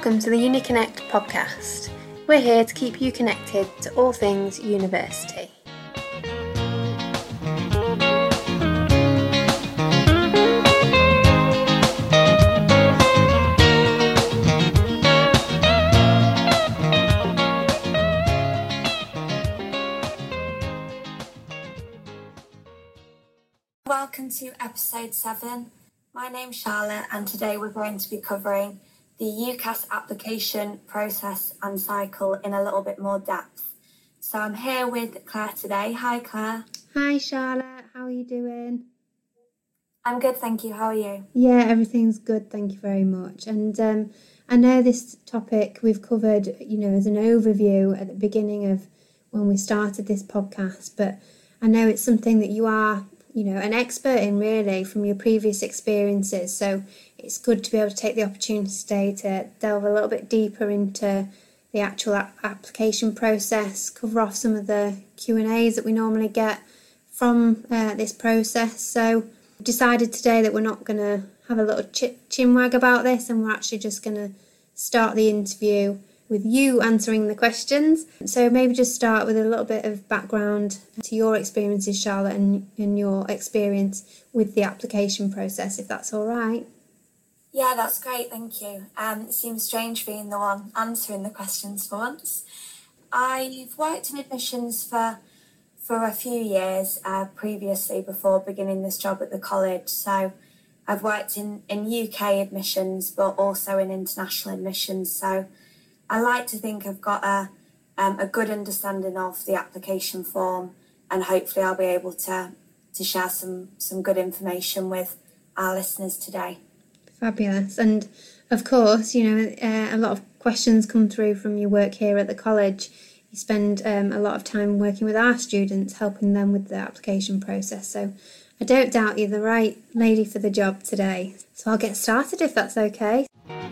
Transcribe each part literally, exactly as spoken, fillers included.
Welcome to the UniConnect podcast. We're here to keep you connected to all things university. Welcome to episode seven. My name's Charlotte and today we're going to be covering the UCAS application process and cycle in a little bit more depth. So I'm here with Claire today. Hi Claire. Hi Charlotte, how are you doing? I'm good, thank you. How are you? Yeah, everything's good, thank you very much. And um, I know this topic we've covered, you know, as an overview at the beginning of when we started this podcast, but I know it's something that you are, you know, an expert in really from your previous experiences. So it's good to be able to take the opportunity today to delve a little bit deeper into the actual a- application process, cover off some of the Q and A's that we normally get from uh, this process. So we've decided today that we're not going to have a little ch- chinwag about this, and we're actually just going to start the interview with you answering the questions. So maybe just start with a little bit of background to your experiences, Charlotte, and, and your experience with the application process, if that's all right. Yeah, that's great, thank you. Um, it seems strange being the one answering the questions for once. I've worked in admissions for for a few years uh, previously before beginning this job at the college. So I've worked in, in U K admissions, but also in international admissions. So I like to think I've got a um, a good understanding of the application form, and hopefully I'll be able to to share some some good information with our listeners today. Fabulous. And of course, you know, uh, a lot of questions come through from your work here at the college. You spend um, a lot of time working with our students, helping them with the application process. So I don't doubt you're the right lady for the job today. So I'll get started if that's okay.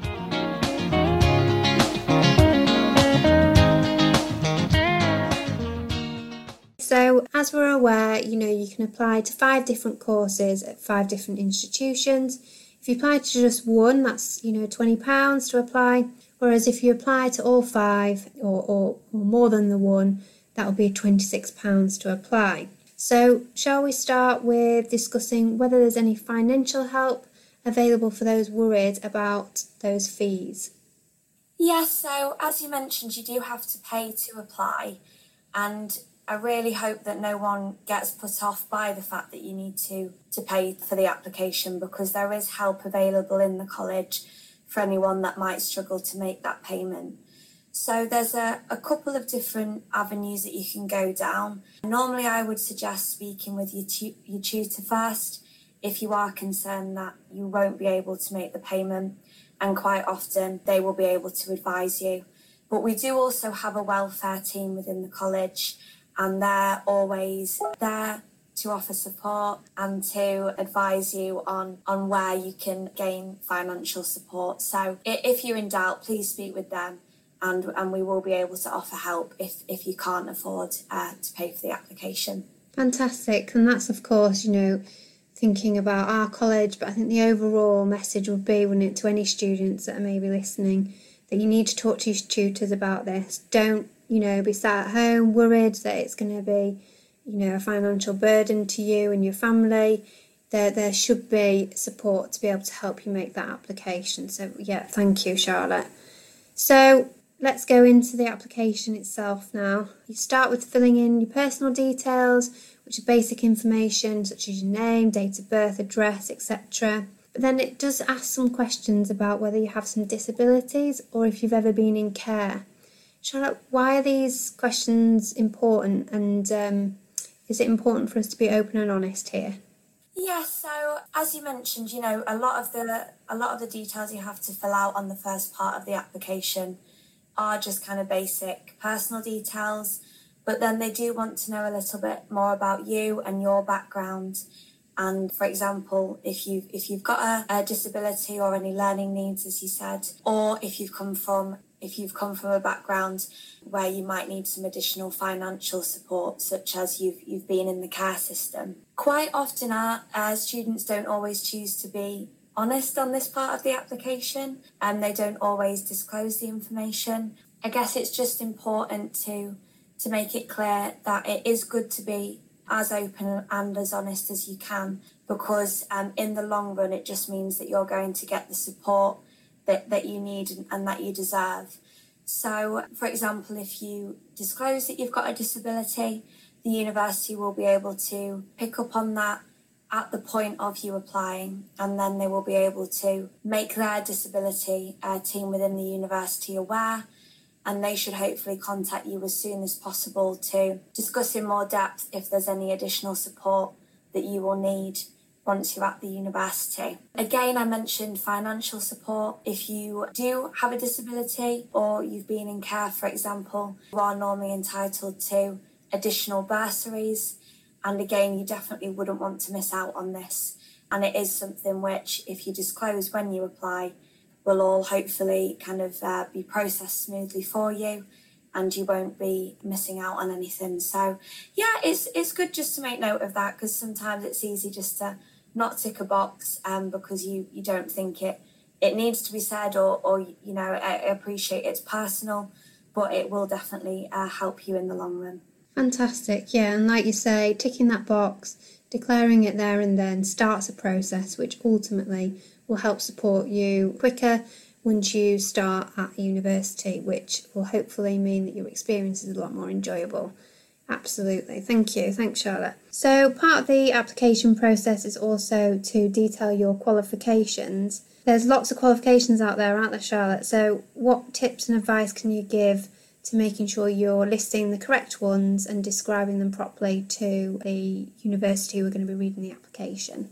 So as we're aware, you know, you can apply to five different courses at five different institutions. If you apply to just one, that's, you know, twenty pounds to apply. Whereas if you apply to all five or, or, or more than the one, that will be twenty-six pounds to apply. So shall we start with discussing whether there's any financial help available for those worried about those fees? Yes, so as you mentioned, you do have to pay to apply, and I really hope that no one gets put off by the fact that you need to, to pay for the application, because there is help available in the college for anyone that might struggle to make that payment. So there's a, a couple of different avenues that you can go down. Normally I would suggest speaking with your, tu- your tutor first if you are concerned that you won't be able to make the payment, and quite often they will be able to advise you. But we do also have a welfare team within the college, and they're always there to offer support and to advise you on, on where you can gain financial support. So if you're in doubt, please speak with them, and, and we will be able to offer help if, if you can't afford uh, to pay for the application. Fantastic. And that's, of course, you know, thinking about our college, but I think the overall message would be, wouldn't it, to any students that are maybe listening, that you need to talk to your tutors about this. Don't, you know, be sat at home worried that it's going to be, you know, a financial burden to you and your family. There, there should be support to be able to help you make that application. So, yeah, thank you, Charlotte. So let's go into the application itself now. You start with filling in your personal details, which are basic information such as your name, date of birth, address, et cetera. But then it does ask some questions about whether you have some disabilities or if you've ever been in care. Charlotte, why are these questions important, and um, is it important for us to be open and honest here? Yeah, so as you mentioned, you know, a lot of the a lot of the details you have to fill out on the first part of the application are just kind of basic personal details, but then they do want to know a little bit more about you and your background. And for example, if you if you've got a, a disability or any learning needs, as you said, or if you've come from if you've come from a background where you might need some additional financial support, such as you've you've been in the care system. Quite often our, our students don't always choose to be honest on this part of the application, and they don't always disclose the information. I guess it's just important to to make it clear that it is good to be as open and as honest as you can, because um, in the long run it just means that you're going to get the support that, that you need and, and that you deserve. So, for example, if you disclose that you've got a disability, the university will be able to pick up on that at the point of you applying, and then they will be able to make their disability uh, team within the university aware, and they should hopefully contact you as soon as possible to discuss in more depth if there's any additional support that you will need once you're at the university. Again, I mentioned financial support. If you do have a disability or you've been in care, for example, you are normally entitled to additional bursaries. And again, you definitely wouldn't want to miss out on this. And it is something which, if you disclose when you apply, will all hopefully kind of uh, be processed smoothly for you, and you won't be missing out on anything. So yeah, it's it's good just to make note of that, because sometimes it's easy just to not tick a box um, because you, you don't think it it needs to be said, or, or you know, I appreciate it's personal, but it will definitely uh, help you in the long run. Fantastic, yeah, and like you say, ticking that box, declaring it there and then starts a process which ultimately will help support you quicker once you start at university, which will hopefully mean that your experience is a lot more enjoyable. Absolutely. Thank you. Thanks, Charlotte. So part of the application process is also to detail your qualifications. There's lots of qualifications out there, aren't there, Charlotte? So what tips and advice can you give to making sure you're listing the correct ones and describing them properly to the university who are going to be reading the application?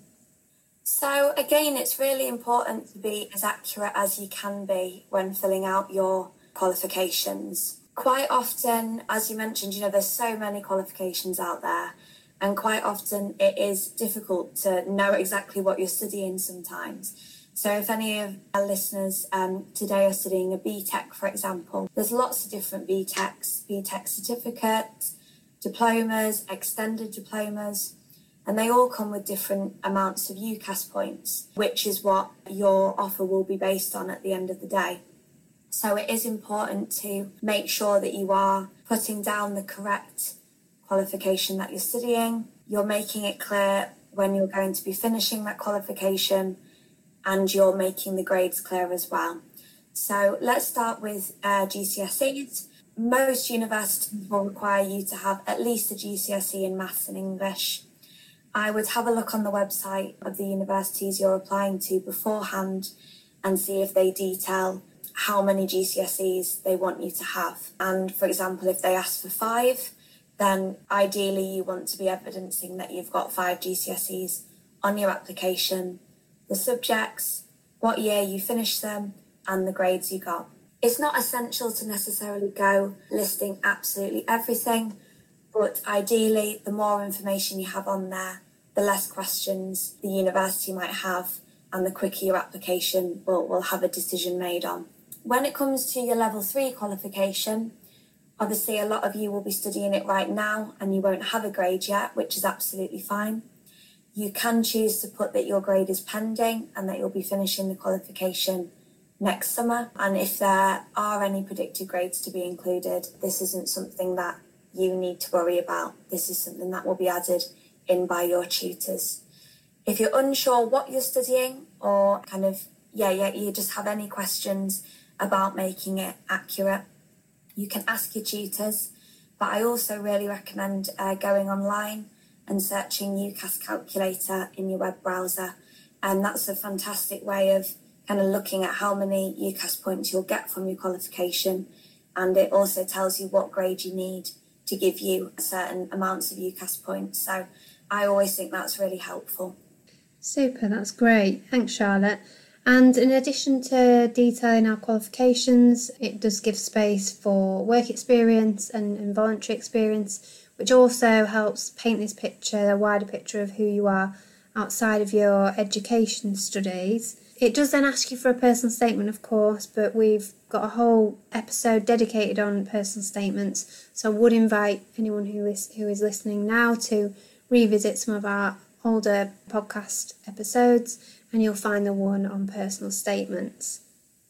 So again, it's really important to be as accurate as you can be when filling out your qualifications. Quite often, as you mentioned, you know, there's so many qualifications out there, and quite often it is difficult to know exactly what you're studying sometimes. So if any of our listeners um, today are studying a B Tech, for example, there's lots of different B Techs, B Tech certificates, diplomas, extended diplomas, and they all come with different amounts of UCAS points, which is what your offer will be based on at the end of the day. So it is important to make sure that you are putting down the correct qualification that you're studying, you're making it clear when you're going to be finishing that qualification, and you're making the grades clear as well. So let's start with uh, G C S Es. Most universities will require you to have at least a G C S E in maths and English. I would have a look on the website of the universities you're applying to beforehand and see if they detail how many G C S Es they want you to have. And for example, if they ask for five, then ideally you want to be evidencing that you've got five G C S Es on your application, the subjects, what year you finished them, and the grades you got. It's not essential to necessarily go listing absolutely everything, but ideally, the more information you have on there, the less questions the university might have, and the quicker your application will, will have a decision made on. When it comes to your level three qualification, obviously a lot of you will be studying it right now and you won't have a grade yet, which is absolutely fine. You can choose to put that your grade is pending and that you'll be finishing the qualification next summer. And if there are any predicted grades to be included, this isn't something that you need to worry about. This is something that will be added in by your tutors. If you're unsure what you're studying, or kind of, yeah, yeah, you just have any questions about making it accurate, you can ask your tutors. But I also really recommend uh, going online and searching UCAS Calculator in your web browser. And that's a fantastic way of kind of looking at how many UCAS points you'll get from your qualification. And it also tells you what grade you need to give you certain amounts of UCAS points. So I always think that's really helpful. Super, that's great. Thanks, Charlotte. And in addition to detailing our qualifications, it does give space for work experience and, and voluntary experience, which also helps paint this picture, a wider picture of who you are outside of your education studies. It does then ask you for a personal statement, of course, but we've got a whole episode dedicated on personal statements, so I would invite anyone who is, who is listening now to revisit some of our older podcast episodes, and you'll find the one on personal statements.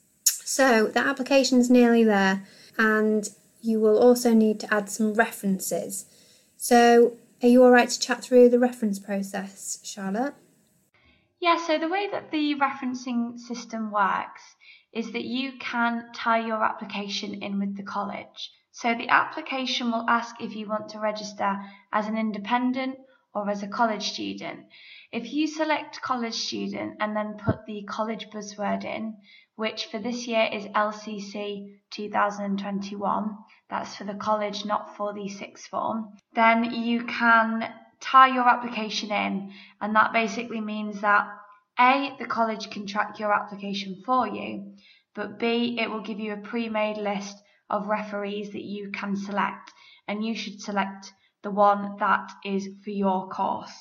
So the application's nearly there, and you will also need to add some references. So are you all right to chat through the reference process, Charlotte? Yeah, so the way that the referencing system works is that you can tie your application in with the college. So the application will ask if you want to register as an independent or as a college student. If you select college student and then put the college buzzword in, which for this year is L C C two thousand twenty-one, that's for the college, not for the sixth form, then you can tie your application in, and that basically means that A, the college can track your application for you, but B, it will give you a pre-made list of referees that you can select, and you should select the one that is for your course.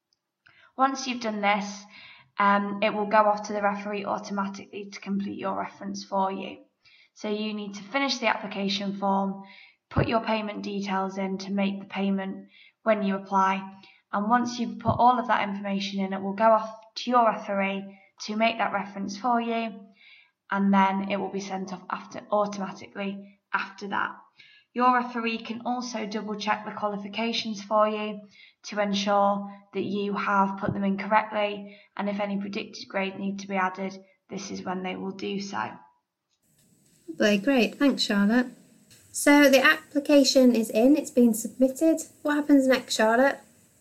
Once you've done this, um, it will go off to the referee automatically to complete your reference for you. So you need to finish the application form, put your payment details in to make the payment when you apply, and once you've put all of that information in, it will go off to your referee to make that reference for you, and then it will be sent off after automatically after that. Your referee can also double check the qualifications for you to ensure that you have put them in correctly, and if any predicted grade need to be added, this is when they will do so. Lovely, great, thanks Charlotte. So the application is in, it's been submitted. What happens next, Charlotte?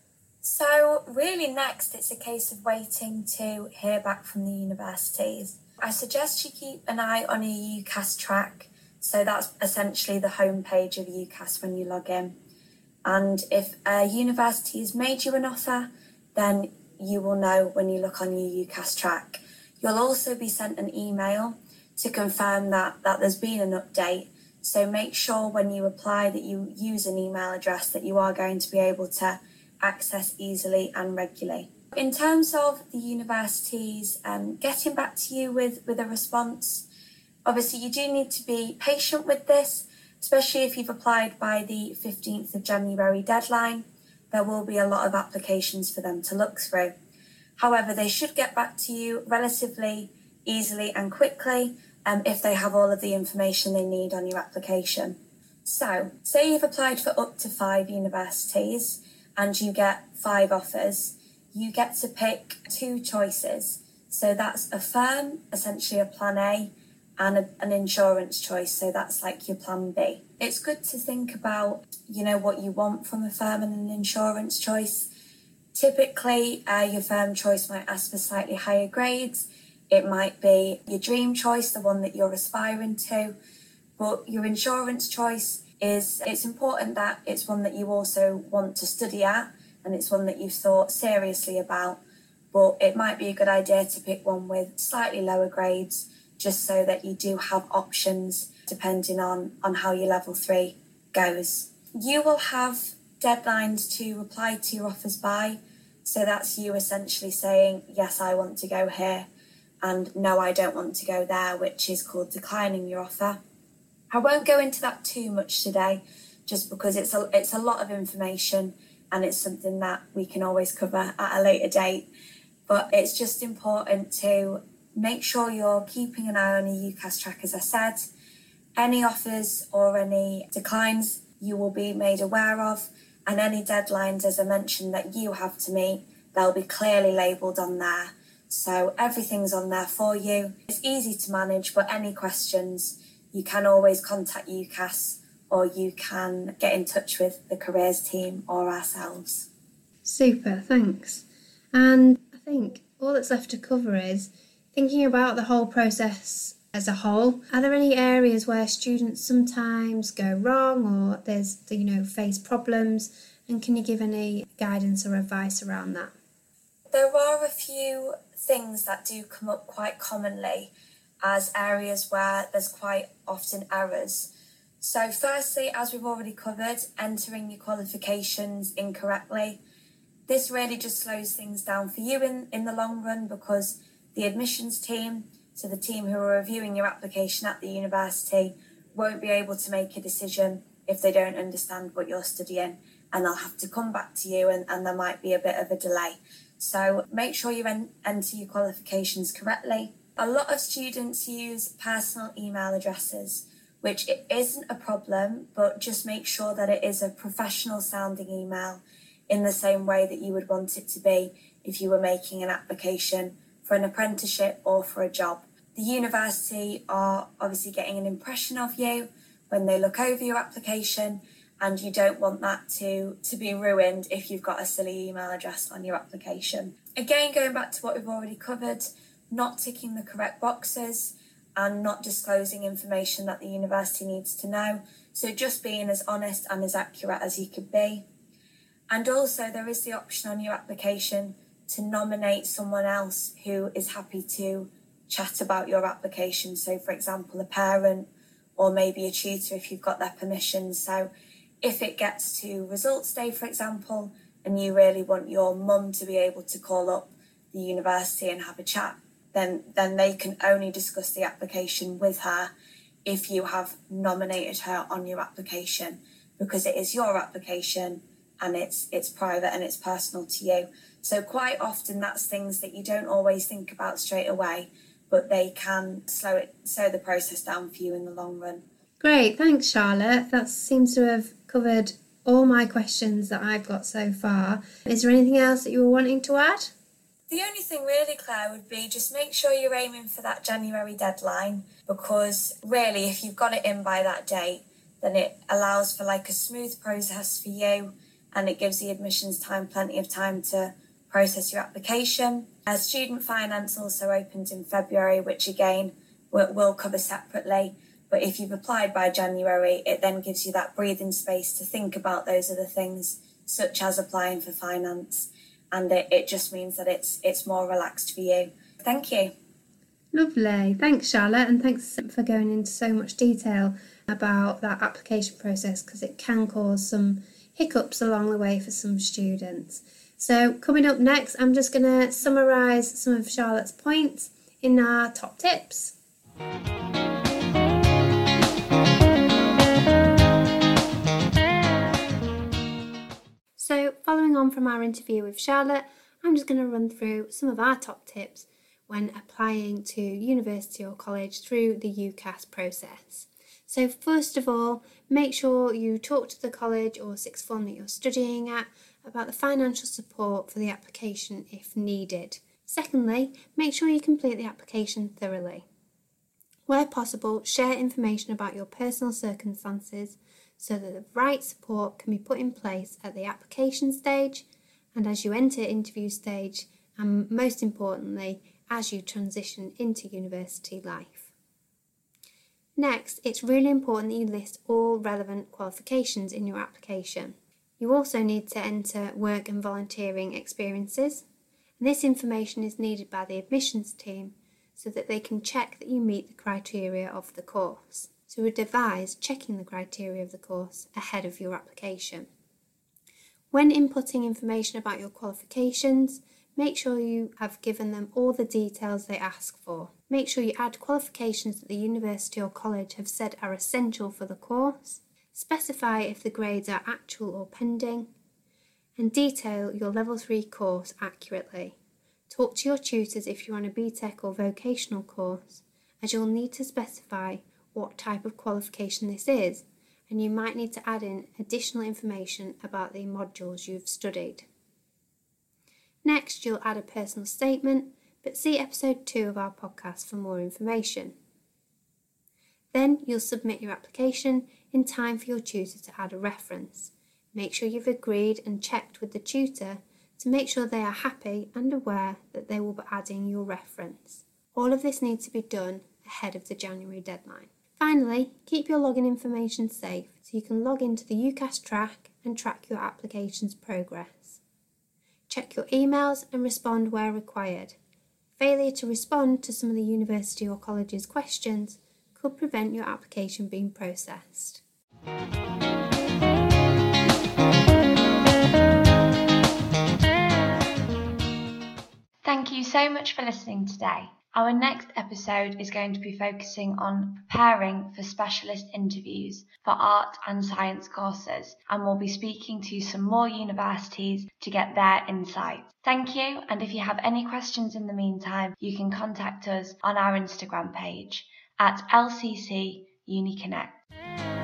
So really next it's a case of waiting to hear back from the universities. I suggest you keep an eye on your UCAS track. So that's essentially the homepage of UCAS when you log in. And if a university has made you an offer, then you will know when you look on your UCAS track. You'll also be sent an email to confirm that, that there's been an update. So make sure when you apply that you use an email address that you are going to be able to access easily and regularly. In terms of the universities um, getting back to you with, with a response, obviously you do need to be patient with this, especially if you've applied by the fifteenth of January deadline. There will be a lot of applications for them to look through. However, they should get back to you relatively easily and quickly um, if they have all of the information they need on your application. So, say you've applied for up to five universities and you get five offers, you get to pick two choices. So that's a firm, essentially a plan A, and a, an insurance choice, so that's like your plan B. It's good to think about, you know, what you want from a firm and an insurance choice. Typically, uh, your firm choice might ask for slightly higher grades. It might be your dream choice, the one that you're aspiring to. But your insurance choice is, it's important that it's one that you also want to study at, and it's one that you've thought seriously about. But it might be a good idea to pick one with slightly lower grades, just so that you do have options depending on, on how your level three goes. You will have deadlines to reply to your offers by, so that's you essentially saying, yes, I want to go here, and no, I don't want to go there, which is called declining your offer. I won't go into that too much today, just because it's a, it's a lot of information and it's something that we can always cover at a later date, but it's just important to make sure you're keeping an eye on your UCAS track, as I said. Any offers or any declines you will be made aware of, and any deadlines, as I mentioned, that you have to meet, they'll be clearly labelled on there. So everything's on there for you. It's easy to manage, but any questions, you can always contact UCAS, or you can get in touch with the careers team or ourselves. Super, thanks. And I think all that's left to cover is thinking about the whole process as a whole. Are there any areas where students sometimes go wrong, or there's, you know, face problems? And can you give any guidance or advice around that? There are a few things that do come up quite commonly as areas where there's quite often errors. So firstly, as we've already covered, entering your qualifications incorrectly. This really just slows things down for you in, in the long run, because the admissions team, so the team who are reviewing your application at the university, won't be able to make a decision if they don't understand what you're studying. and they'll have to come back to you, and, and there might be a bit of a delay. So make sure you en- enter your qualifications correctly. A lot of students use personal email addresses, which it isn't a problem, but just make sure that it is a professional sounding email in the same way that you would want it to be if you were making an application for an apprenticeship or for a job. The university are obviously getting an impression of you when they look over your application, and you don't want that to, to be ruined if you've got a silly email address on your application. Again, going back to what we've already covered, not ticking the correct boxes and not disclosing information that the university needs to know. So just being as honest and as accurate as you could be. And also there is the option on your application to nominate someone else who is happy to chat about your application. So for example, a parent or maybe a tutor if you've got their permission. So if it gets to results day, for example, and you really want your mum to be able to call up the university and have a chat, then then they can only discuss the application with her if you have nominated her on your application, because it is your application and it's it's private and it's personal to you. So quite often that's things that you don't always think about straight away, but they can slow it slow the process down for you in the long run. Great, thanks Charlotte. That seems to have covered all my questions that I've got so far. Is there anything else that you were wanting to add? The only thing really, Claire, would be just make sure you're aiming for that January deadline, because really if you've got it in by that date, then it allows for like a smooth process for you, and it gives the admissions time plenty of time to process your application. Uh, student finance also opens in February, which again we'll, we'll cover separately. But if you've applied by January, it then gives you that breathing space to think about those other things, such as applying for finance. And it, it just means that it's it's more relaxed for you. Thank you. Lovely. Thanks, Charlotte, and thanks for going into so much detail about that application process, because it can cause some hiccups along the way for some students. So coming up next, I'm just going to summarise some of Charlotte's points in our top tips. So following on from our interview with Charlotte, I'm just going to run through some of our top tips when applying to university or college through the UCAS process. So first of all, make sure you talk to the college or sixth form that you're studying at about the financial support for the application if needed. Secondly, make sure you complete the application thoroughly. Where possible, share information about your personal circumstances so that the right support can be put in place at the application stage and as you enter interview stage, and most importantly, as you transition into university life. Next, it's really important that you list all relevant qualifications in your application. You also need to enter work and volunteering experiences. This information is needed by the admissions team so that they can check that you meet the criteria of the course. So we'd advise checking the criteria of the course ahead of your application. When inputting information about your qualifications, make sure you have given them all the details they ask for. Make sure you add qualifications that the university or college have said are essential for the course. Specify if the grades are actual or pending. And detail your level three course accurately. Talk to your tutors if you're on a B Tech or vocational course, as you'll need to specify what type of qualification this is, and you might need to add in additional information about the modules you've studied. Next, you'll add a personal statement, but see episode two of our podcast for more information. Then you'll submit your application in time for your tutor to add a reference. Make sure you've agreed and checked with the tutor to make sure they are happy and aware that they will be adding your reference. All of this needs to be done ahead of the January deadline. Finally, keep your login information safe so you can log into the UCAS track and track your application's progress. Check your emails and respond where required. Failure to respond to some of the university or college's questions could prevent your application being processed. Thank you so so much for listening today. Our next episode is going to be focusing on preparing for specialist interviews for art and science courses, and we'll be speaking to some more universities to get their insights. Thank you, and if you have any questions in the meantime, you can contact us on our Instagram page at L C C UniConnect.